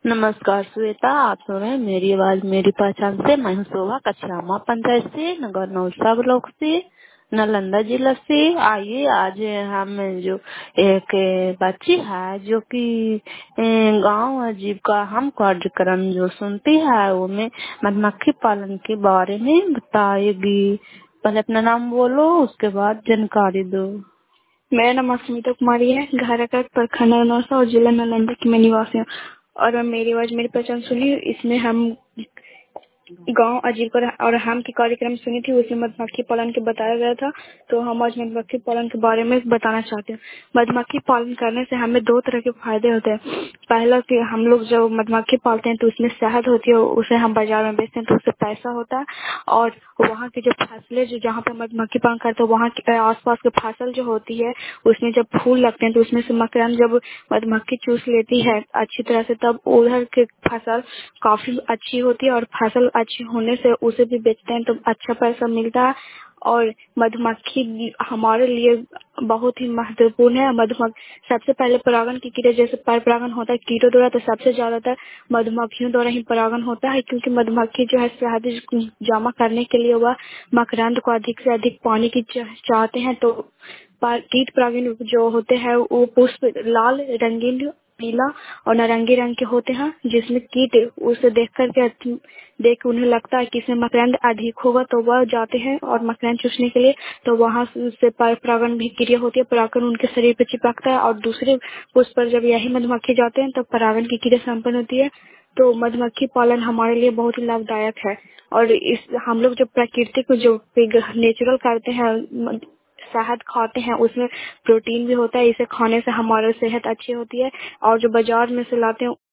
नमस्कार श्वेता, आप सुन रहे हैं मेरी आवाज मेरी पहचान से। मैं हूँ शोभा, कछरामा पंचायत से, नगर नौसा ब्लॉक से, नालंदा जिला से। आइए आज हम जो एक बच्ची है जो कि गांव आजीविका हम कार्यक्रम जो सुनती है वो में मधुमक्खी पालन के बारे में बताएगी। पहले अपना नाम बोलो, उसके बाद जानकारी दो। मेरा नाम अस्मिता कुमारी है। घाराघाट प्रखंड नौसा और जिला नालंदा की मैं निवासी हूँ। और मेरी आवाज मेरी पहचान सुनी। इसमें हम गांव आजीविका और हम की कार्यक्रम सुनी थी, उसमें मधुमक्खी पालन के बताया गया था। तो हम आज मधुमक्खी पालन के बारे में बताना चाहते हैं। मधुमक्खी पालन करने से हमें दो तरह के फायदे होते हैं। पहला कि हम लोग जब मधुमक्खी पालते हैं तो उसमें शहद होती है, उसे हम बाजार में बेचते हैं तो उससे पैसा होता है। और वहाँ की जो फसलें जो जहाँ पे मधुमक्खी पालन करते हैं वहाँ के आसपास की फसल जो होती है उसमें जब फूल लगते हैं तो उसमें से मकरंद जब मधुमक्खी चूस लेती है अच्छी तरह से, तब उधर की फसल काफी अच्छी होती है और फसल अच्छी होने से उसे भी बेचते हैं तो अच्छा पैसा मिलता है। और मधुमक्खी हमारे लिए बहुत ही महत्वपूर्ण है। मधुमक्खी सबसे पहले परागण की क्रिया, जैसे पर परागण होता है कीटों द्वारा, तो सबसे ज्यादातर मधुमक्खियों द्वारा ही परागण होता है, क्योंकि मधुमक्खी जो है शहद जमा करने के लिए वह मकरंद को अधिक से अधिक पानी की चाहते हैं। तो कीट परागण जो होते हैं वो पुष्प लाल, रंगीन, पीला और नारंगी रंग के होते हैं, जिसमें कीट उसे देख उन्हें लगता है कि इसमें मकरंद अधिक होगा तो वह जाते हैं और मकरंद चूसने के लिए। तो वहां से परागण भी क्रिया होती है, परागण उनके शरीर पर चिपकता है और दूसरे पुष्प पर जब यही मधुमक्खी जाते हैं तब परागण की क्रिया संपन्न होती है। तो मधुमक्खी पालन हमारे लिए बहुत ही लाभदायक है। और इस हम लोग जो प्राकृतिक जो नेचुरल करते हैं, शहद खाते हैं, उसमें प्रोटीन भी होता है। इसे खाने से हमारी सेहत अच्छी होती है। और जो बाजार में से लाते हैं